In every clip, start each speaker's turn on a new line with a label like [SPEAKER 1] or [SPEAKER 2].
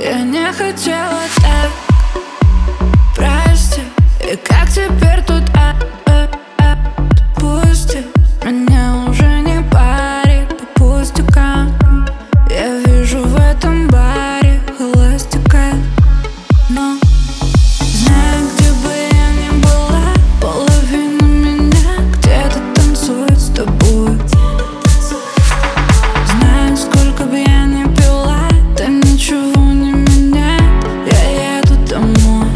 [SPEAKER 1] Я не хотела так, прости. И как теперь тут отпусти? Меня уже не парит по пустякам. Я вижу в этом баре холостяка. Но знаю, где бы я ни была, половина меня где-то танцует с тобой. Знаю, сколько бы я ни пила, да ничего не меняет. Я еду домой.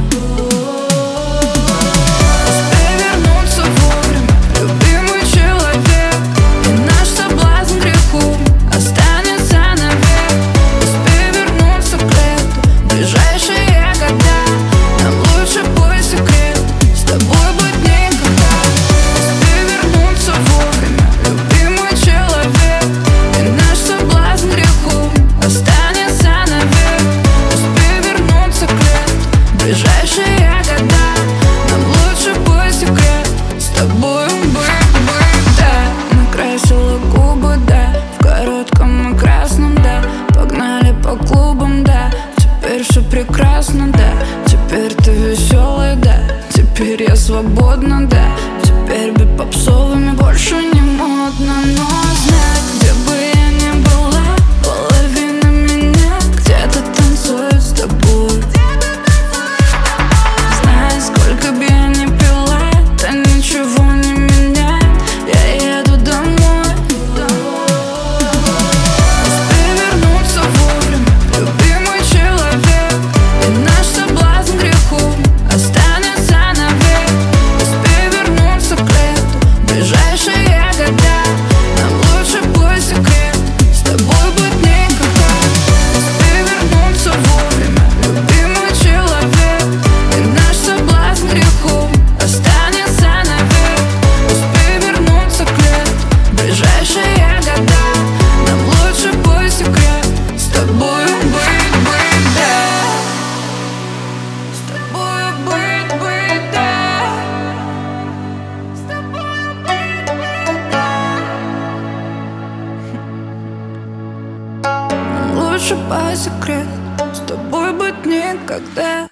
[SPEAKER 1] Успей вернуться вовремя, любимый человек, и наш соблазн греху останется навек. Успей вернуться к лету, ближайшие года. Нам лучше бой секрет, с тобой быть никогда. Успей вернуться вовремя, любимый человек, и наш соблазн греху останется навек. Успей вернуться к лету, ближайшие года. Нам лучше бой секрет, с тобой быть, да. Накрасила губы, да, в коротком и красном, да. Погнали по клубам, да. Теперь все прекрасно, да. Теперь ты веселый, да. Теперь я свободна, да. Теперь быть попсовыми больше не модно. Но знай, где бы я ни была, половина меня где-то танцует с тобой. Знай, сколько бы я ни пила, да ничего не меняет. Я еду домой. Успей вернуться вовремя, любимый человек, и наш соблазн греху останется навек. Успей вернуться к лету, ближайшие года. Нам лучше бой секрет, с тобой быть никогда. Успей вернуться вовремя, любимый человек, и наш соблазн греху останется навек. Успей вернуться к лету, ближайшие года. Нам лучше бой секрет, с тобой быть, да. С тобой быть, да. С тобой быть, да. Нам лучше бой секрет, с тобой быть никогда.